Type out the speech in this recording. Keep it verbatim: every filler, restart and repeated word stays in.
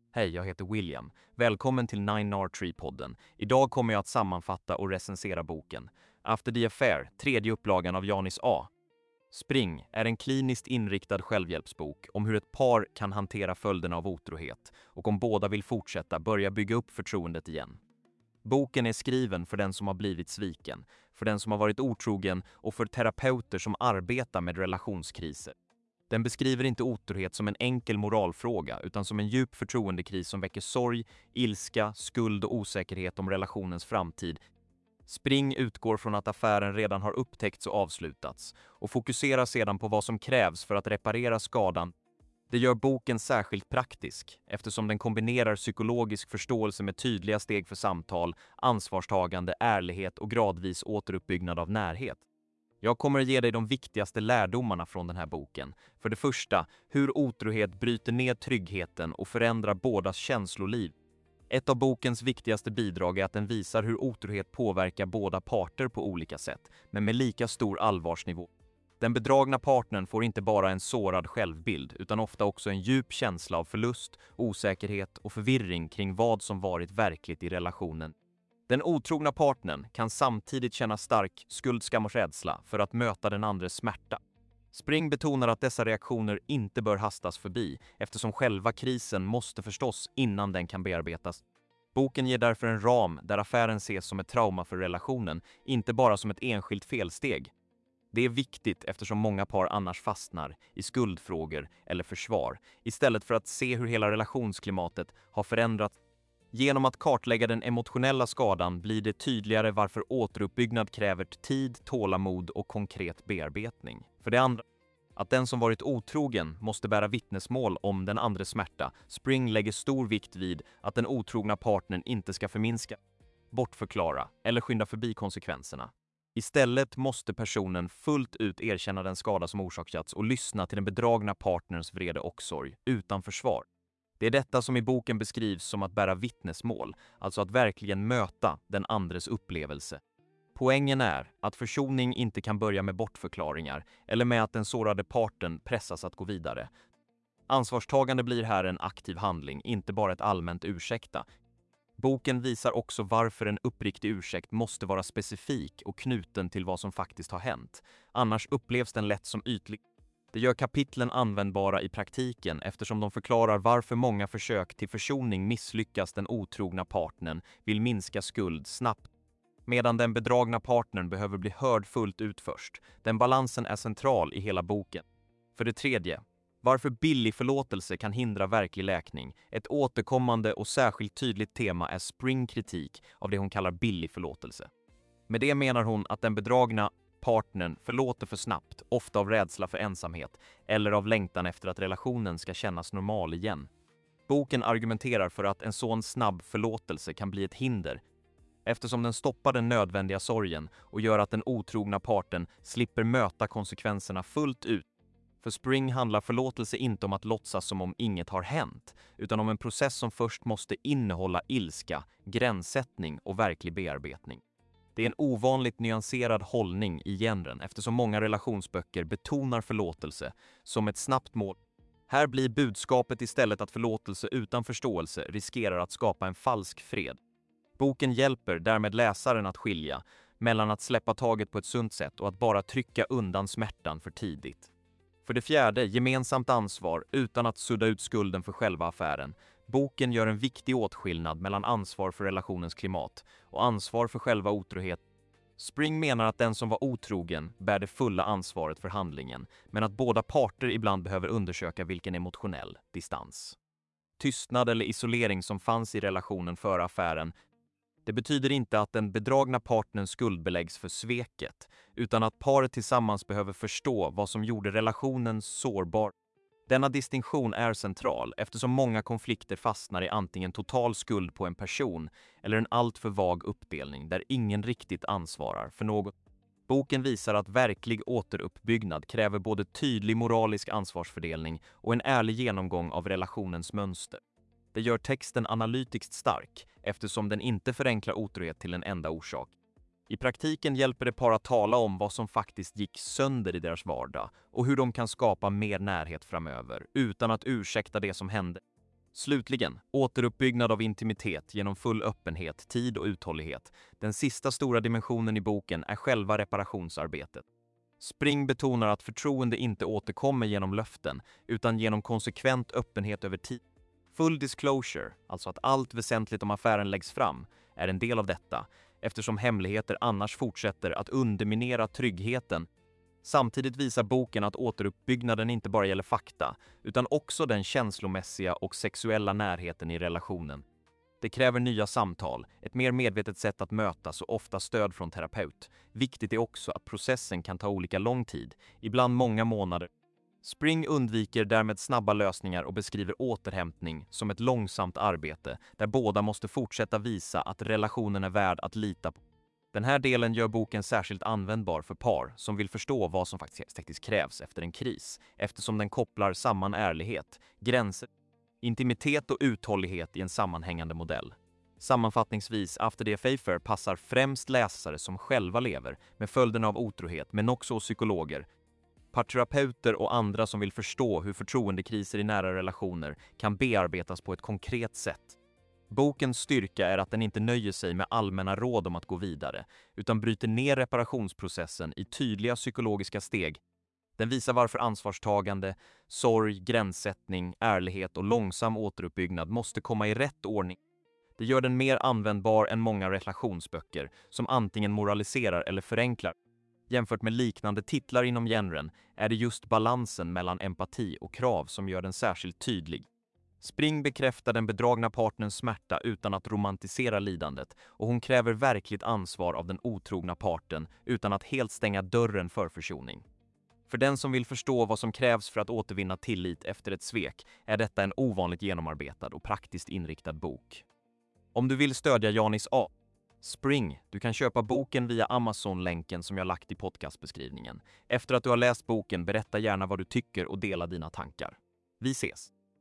Hej, jag heter William. Välkommen till Nine Nar Tree-podden. Idag kommer jag att sammanfatta och recensera boken After the Affair, tredje upplagan av Janis A. Spring är en kliniskt inriktad självhjälpsbok om hur ett par kan hantera följderna av otrohet och om båda vill fortsätta börja bygga upp förtroendet igen. Boken är skriven för den som har blivit sviken, för den som har varit otrogen och för terapeuter som arbetar med relationskriser. Den beskriver inte otrohet som en enkel moralfråga utan som en djup förtroendekris som väcker sorg, ilska, skuld och osäkerhet om relationens framtid. Spring utgår från att affären redan har upptäckts och avslutats och fokuserar sedan på vad som krävs för att reparera skadan. Det gör boken särskilt praktisk eftersom den kombinerar psykologisk förståelse med tydliga steg för samtal, ansvarstagande, ärlighet och gradvis återuppbyggnad av närhet. Jag kommer att ge dig de viktigaste lärdomarna från den här boken. För det första, hur otrohet bryter ner tryggheten och förändrar bådas känsloliv. Ett av bokens viktigaste bidrag är att den visar hur otrohet påverkar båda parter på olika sätt, men med lika stor allvarsnivå. Den bedragna partnern får inte bara en sårad självbild, utan ofta också en djup känsla av förlust, osäkerhet och förvirring kring vad som varit verkligt i relationen. Den otrogna partnern kan samtidigt känna stark skuld, skam och rädsla för att möta den andres smärta. Spring betonar att dessa reaktioner inte bör hastas förbi eftersom själva krisen måste förstås innan den kan bearbetas. Boken ger därför en ram där affären ses som ett trauma för relationen, inte bara som ett enskilt felsteg. Det är viktigt eftersom många par annars fastnar i skuldfrågor eller försvar istället för att se hur hela relationsklimatet har förändrats. Genom att kartlägga den emotionella skadan blir det tydligare varför återuppbyggnad kräver tid, tålamod och konkret bearbetning. För det andra, att den som varit otrogen måste bära vittnesmål om den andres smärta. Spring lägger stor vikt vid att den otrogna partnern inte ska förminska, bortförklara eller skynda förbi konsekvenserna. Istället måste personen fullt ut erkänna den skada som orsakats och lyssna till den bedragna partners vrede och sorg utan försvar. Det är detta som i boken beskrivs som att bära vittnesmål, alltså att verkligen möta den andres upplevelse. Poängen är att försoning inte kan börja med bortförklaringar eller med att den sårade parten pressas att gå vidare. Ansvarstagande blir här en aktiv handling, inte bara ett allmänt ursäkta. Boken visar också varför en uppriktig ursäkt måste vara specifik och knuten till vad som faktiskt har hänt. Annars upplevs den lätt som ytlig. Det gör kapitlen användbara i praktiken eftersom de förklarar varför många försök till försoning misslyckas. Den otrogna partnern vill minska skuld snabbt, medan den bedragna partnern behöver bli hörd fullt ut först. Den balansen är central i hela boken. För det tredje, varför billig förlåtelse kan hindra verklig läkning. Ett återkommande och särskilt tydligt tema är Spring kritik av det hon kallar billig förlåtelse. Med det menar hon att den bedragna partnern förlåter för snabbt, ofta av rädsla för ensamhet eller av längtan efter att relationen ska kännas normal igen. Boken argumenterar för att en sån snabb förlåtelse kan bli ett hinder eftersom den stoppar den nödvändiga sorgen och gör att den otrogna parten slipper möta konsekvenserna fullt ut. För Spring handlar förlåtelse inte om att låtsas som om inget har hänt, utan om en process som först måste innehålla ilska, gränssättning och verklig bearbetning. Det är en ovanligt nyanserad hållning i genren eftersom många relationsböcker betonar förlåtelse som ett snabbt mål. Här blir budskapet istället att förlåtelse utan förståelse riskerar att skapa en falsk fred. Boken hjälper därmed läsaren att skilja mellan att släppa taget på ett sunt sätt och att bara trycka undan smärtan för tidigt. För det fjärde, gemensamt ansvar utan att sudda ut skulden för själva affären. Boken gör en viktig åtskillnad mellan ansvar för relationens klimat och ansvar för själva otrohet. Spring menar att den som var otrogen bär det fulla ansvaret för handlingen, men att båda parter ibland behöver undersöka vilken emotionell distans, tystnad eller isolering som fanns i relationen före affären. Det betyder inte att den bedragna partnern skuldbeläggs för sveket, utan att paret tillsammans behöver förstå vad som gjorde relationen sårbar. Denna distinktion är central eftersom många konflikter fastnar i antingen total skuld på en person eller en alltför vag uppdelning där ingen riktigt ansvarar för något. Boken visar att verklig återuppbyggnad kräver både tydlig moralisk ansvarsfördelning och en ärlig genomgång av relationens mönster. Det gör texten analytiskt stark eftersom den inte förenklar otrohet till en enda orsak. I praktiken hjälper det par att tala om vad som faktiskt gick sönder i deras vardag och hur de kan skapa mer närhet framöver utan att ursäkta det som hände. Slutligen, återuppbyggnad av intimitet genom full öppenhet, tid och uthållighet. Den sista stora dimensionen i boken är själva reparationsarbetet. Spring betonar att förtroende inte återkommer genom löften, utan genom konsekvent öppenhet över tid. Full disclosure, alltså att allt väsentligt om affären läggs fram, är en del av detta, eftersom hemligheter annars fortsätter att underminera tryggheten. Samtidigt visar boken att återuppbyggnaden inte bara gäller fakta, utan också den känslomässiga och sexuella närheten i relationen. Det kräver nya samtal, ett mer medvetet sätt att mötas och ofta stöd från terapeut. Viktigt är också att processen kan ta olika lång tid, ibland många månader. Spring undviker därmed snabba lösningar och beskriver återhämtning som ett långsamt arbete där båda måste fortsätta visa att relationen är värd att lita på. Den här delen gör boken särskilt användbar för par som vill förstå vad som faktiskt krävs efter en kris, eftersom den kopplar samman ärlighet, gränser, intimitet och uthållighet i en sammanhängande modell. Sammanfattningsvis, After the Affair passar främst läsare som själva lever med följderna av otrohet, men också psykologer, parterapeuter och andra som vill förstå hur förtroendekriser i nära relationer kan bearbetas på ett konkret sätt. Bokens styrka är att den inte nöjer sig med allmänna råd om att gå vidare, utan bryter ner reparationsprocessen i tydliga psykologiska steg. Den visar varför ansvarstagande, sorg, gränssättning, ärlighet och långsam återuppbyggnad måste komma i rätt ordning. Det gör den mer användbar än många relationsböcker som antingen moraliserar eller förenklar. Jämfört med liknande titlar inom genren är det just balansen mellan empati och krav som gör den särskilt tydlig. Spring bekräftar den bedragna partners smärta utan att romantisera lidandet, och hon kräver verkligt ansvar av den otrogna parten utan att helt stänga dörren för försoning. För den som vill förstå vad som krävs för att återvinna tillit efter ett svek är detta en ovanligt genomarbetad och praktiskt inriktad bok. Om du vill stödja Janis A. Spring, du kan köpa boken via Amazon-länken som jag lagt i podcastbeskrivningen. Efter att du har läst boken, berätta gärna vad du tycker och dela dina tankar. Vi ses!